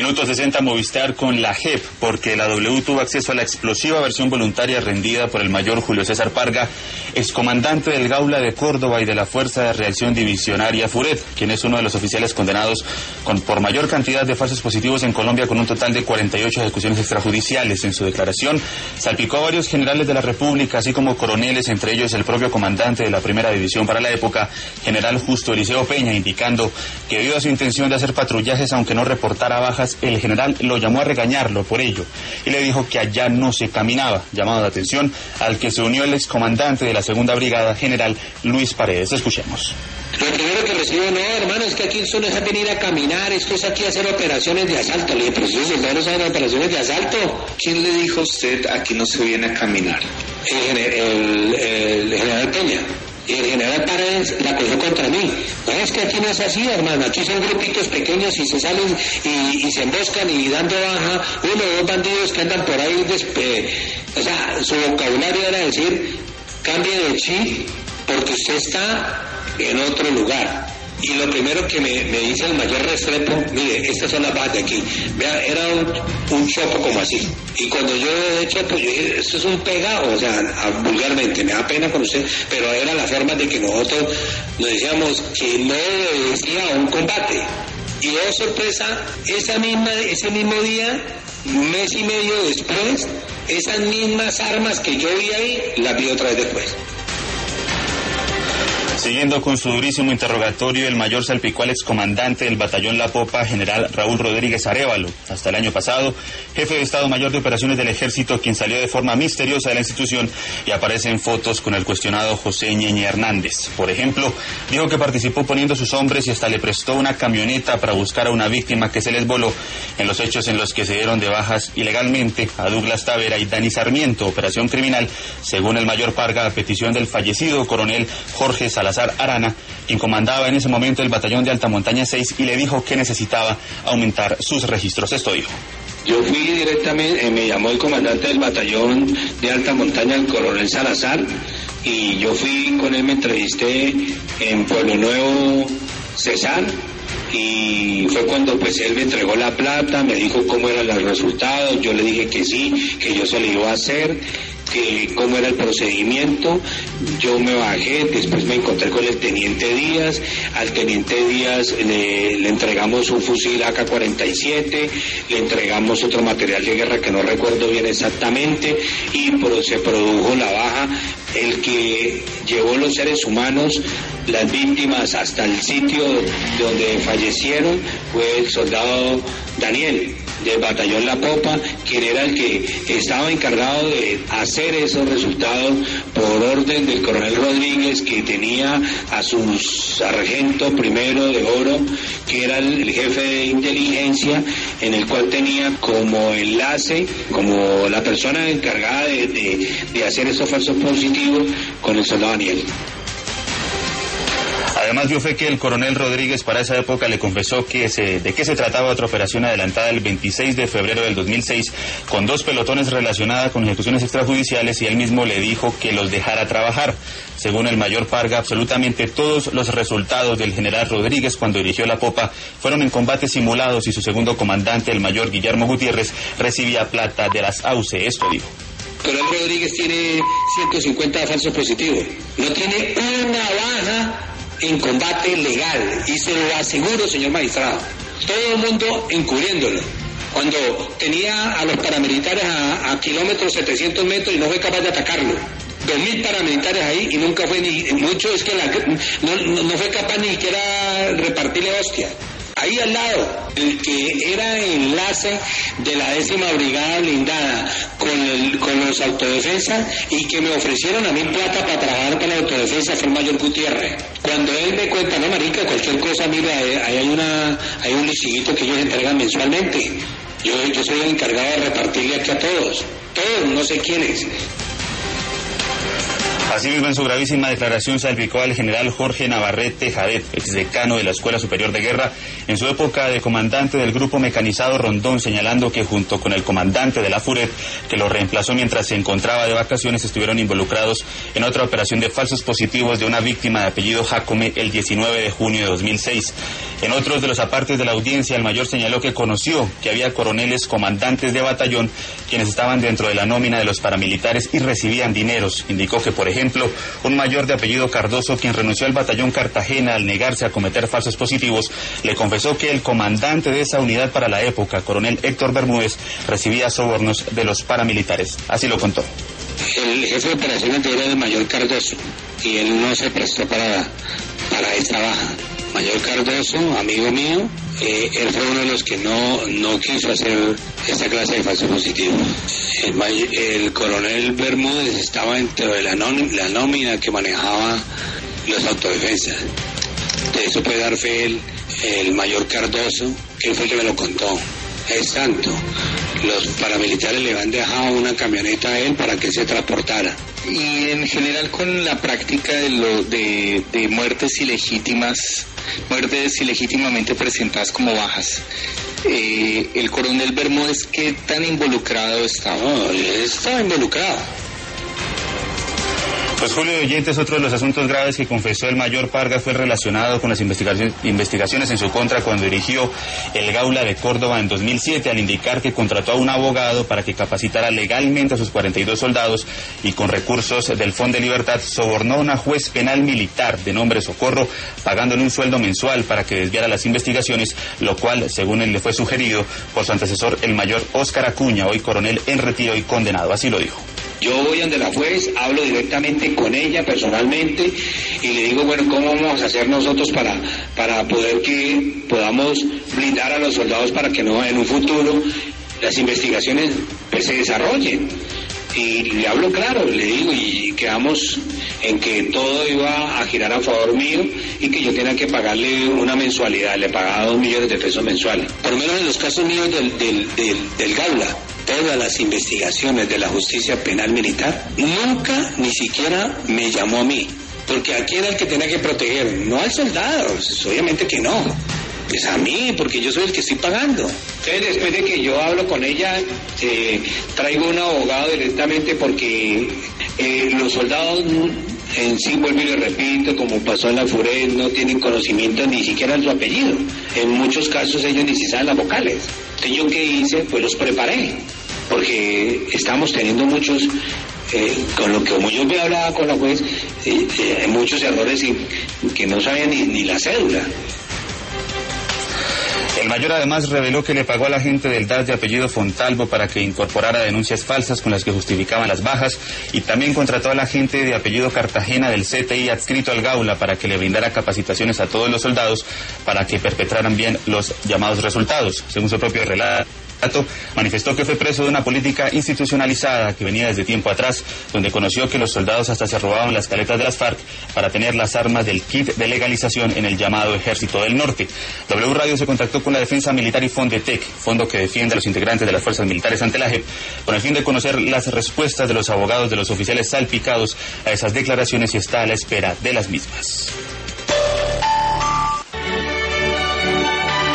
Minuto 60 Movistar con la JEP, porque la W tuvo acceso a la explosiva versión voluntaria rendida por el mayor Julio César Parga, excomandante del Gaula de Córdoba y de la Fuerza de Reacción Divisionaria FURET, quien es uno de los oficiales condenados por mayor cantidad de falsos positivos en Colombia, con un total de 48 ejecuciones extrajudiciales. En su declaración salpicó a varios generales de la República, así como coroneles, entre ellos el propio comandante de la primera división para la época, general Justo Eliseo Peña, indicando que debido a su intención de hacer patrullajes, aunque no reportara bajas, el general lo llamó a regañarlo por ello y le dijo que allá no se caminaba, llamado la atención al que se unió el excomandante de la segunda brigada, general Luis Paredes. Escuchemos. Lo primero que recibo, no, hermano, es que aquí esto no es a venir a caminar, esto es aquí a hacer operaciones de asalto. Le dije, pero si los soldados hacen operaciones de asalto. ¿Quién le dijo a usted aquí no se viene a caminar? El general Peña. Y el general Paredes la cogió contra mí. No, es que aquí no es así, hermano, aquí son grupitos pequeños y se salen y se emboscan y dando baja uno o dos bandidos que andan por ahí. O sea, su vocabulario era decir, cambie de chip porque usted está en otro lugar. Y lo primero que me dice el mayor Restrepo, mire, estas son las bajas de aquí. Vea, era un chopo como así. Y cuando yo de chopo, yo dije, esto es un pegado, o sea, vulgarmente, me da pena con usted, pero era la forma de que nosotros nos decíamos que no obedecía a un combate. Y oh sorpresa, ese mismo día, un mes y medio después, esas mismas armas que yo vi ahí, las vi otra vez después. Siguiendo con su durísimo interrogatorio, el mayor salpicó al excomandante del batallón La Popa, general Raúl Rodríguez Arévalo, hasta el año pasado, jefe de Estado Mayor de Operaciones del Ejército, quien salió de forma misteriosa de la institución y aparece en fotos con el cuestionado José Ñeñe Hernández. Por ejemplo, dijo que participó poniendo sus hombres y hasta le prestó una camioneta para buscar a una víctima que se les voló en los hechos en los que se dieron de bajas ilegalmente a Douglas Tavera y Dani Sarmiento, operación criminal, según el mayor Parga, a petición del fallecido coronel Jorge Salazar Arana, quien comandaba en ese momento el batallón de Alta Montaña 6 y le dijo que necesitaba aumentar sus registros. Esto dijo. Yo fui directamente, me llamó el comandante del batallón de Alta Montaña, el coronel Salazar, y yo fui con él, me entrevisté en Pueblo Nuevo, Cesar, y fue cuando pues él me entregó la plata, me dijo cómo eran los resultados, yo le dije que sí, que yo se lo iba a hacer, que cómo era el procedimiento. Yo me bajé, después me encontré con el teniente Díaz, al teniente Díaz le entregamos un fusil AK-47, le entregamos otro material de guerra que no recuerdo bien exactamente, y se produjo la baja. El que llevó los seres humanos, las víctimas, hasta el sitio donde fallecieron fue el soldado Daniel del batallón La Popa, quien era el que estaba encargado de hacer esos resultados por orden del coronel Rodríguez, que tenía a su sargento primero de oro, que era el jefe de inteligencia, en el cual tenía como enlace, como la persona encargada de hacer esos falsos positivos con el soldado Daniel. Además dio fe que el coronel Rodríguez para esa época le confesó de qué se trataba otra operación adelantada el 26 de febrero del 2006 con 2 pelotones relacionadas con ejecuciones extrajudiciales, y él mismo le dijo que los dejara trabajar. Según el mayor Parga, absolutamente todos los resultados del general Rodríguez cuando dirigió La Popa fueron en combates simulados, y su segundo comandante, el mayor Guillermo Gutiérrez, recibía plata de las AUCE. Esto dijo. Coronel Rodríguez tiene 150 falsos positivos, no tiene una baja en combate legal, y se lo aseguro, señor magistrado, todo el mundo encubriéndolo. Cuando tenía a los paramilitares a kilómetros 700 metros y no fue capaz de atacarlo, 2.000 paramilitares ahí y nunca fue ni mucho, es que no fue capaz ni siquiera repartirle hostia. Ahí al lado, el que era enlace de la 10ª Brigada Blindada con los autodefensas, y que me ofrecieron a mí plata para trabajar para la autodefensa, fue el mayor Gutiérrez. Cuando él me cuenta, no marica, cualquier cosa, mira, hay un listiguito que ellos entregan mensualmente. Yo soy el encargado de repartirle aquí a todos, no sé quiénes. Asimismo, en su gravísima declaración salpicó al general Jorge Navarrete Jadet, exdecano de la Escuela Superior de Guerra, en su época de comandante del Grupo Mecanizado Rondón, señalando que junto con el comandante de la FURET, que lo reemplazó mientras se encontraba de vacaciones, estuvieron involucrados en otra operación de falsos positivos de una víctima de apellido Jacome el 19 de junio de 2006. En otros de los apartes de la audiencia, el mayor señaló que conoció que había coroneles comandantes de batallón quienes estaban dentro de la nómina de los paramilitares y recibían dineros. Indicó que, por ejemplo, un mayor de apellido Cardoso, quien renunció al batallón Cartagena al negarse a cometer falsos positivos, le confesó que el comandante de esa unidad para la época, coronel Héctor Bermúdez, recibía sobornos de los paramilitares. Así lo contó. El jefe de operaciones era el mayor Cardoso y él no se prestó para esta baja. Mayor Cardoso, amigo mío, él fue uno de los que no quiso hacer esta clase de falso positivo. El coronel Bermúdez estaba dentro de la nómina que manejaba los autodefensas. De eso puede dar fe el mayor Cardoso, que fue el que me lo contó. Es tanto, los paramilitares le han dejado una camioneta a él para que se transportara. Y en general con la práctica de muertes ilegítimamente presentadas como bajas, el coronel Bermúdez, ¿qué tan involucrado estaba? No, él estaba involucrado. Pues Julio de Oyentes, otro de los asuntos graves que confesó el mayor Parga fue relacionado con las investigaciones en su contra cuando dirigió el Gaula de Córdoba en 2007, al indicar que contrató a un abogado para que capacitara legalmente a sus 42 soldados y con recursos del Fondo de Libertad sobornó a una juez penal militar de nombre Socorro, pagándole un sueldo mensual para que desviara las investigaciones, lo cual, según él, le fue sugerido por su antecesor, el mayor Óscar Acuña, hoy coronel en retiro y condenado. Así lo dijo. Yo voy donde la juez, hablo directamente con ella personalmente y le digo, bueno, ¿cómo vamos a hacer nosotros para poder que podamos blindar a los soldados para que no en un futuro las investigaciones pues, se desarrollen? Y le hablo claro, le digo, y quedamos en que todo iba a girar a favor mío y que yo tenía que pagarle una mensualidad. Le pagaba 2 millones de pesos mensuales. Por lo menos en los casos míos del Gaula, todas las investigaciones de la justicia penal militar, nunca ni siquiera me llamó a mí. Porque aquí era el que tenía que proteger, no al soldado, obviamente que no. Pues a mí, porque yo soy el que estoy pagando. Entonces, después de que yo hablo con ella, traigo un abogado directamente porque los soldados en sí, vuelvo y le repito, como pasó en la FURED, no tienen conocimiento ni siquiera en su apellido. En muchos casos ellos ni siquiera saben las vocales. Entonces, ¿yo qué hice? Pues los preparé, porque estamos teniendo muchos... con lo que como yo me hablaba con la juez, muchos errores que no sabían ni la cédula. El mayor además reveló que le pagó a la gente del DAS de apellido Fontalvo para que incorporara denuncias falsas con las que justificaban las bajas y también contrató a la gente de apellido Cartagena del CTI adscrito al Gaula para que le brindara capacitaciones a todos los soldados para que perpetraran bien los llamados resultados. Según su propio relato, manifestó que fue preso de una política institucionalizada que venía desde tiempo atrás, donde conoció que los soldados hasta se robaban las caletas de las FARC para tener las armas del kit de legalización en el llamado Ejército del Norte. W Radio se contactó con la Defensa Militar y Fondetec, fondo que defiende a los integrantes de las fuerzas militares ante la JEP, con el fin de conocer las respuestas de los abogados de los oficiales salpicados a esas declaraciones y está a la espera de las mismas.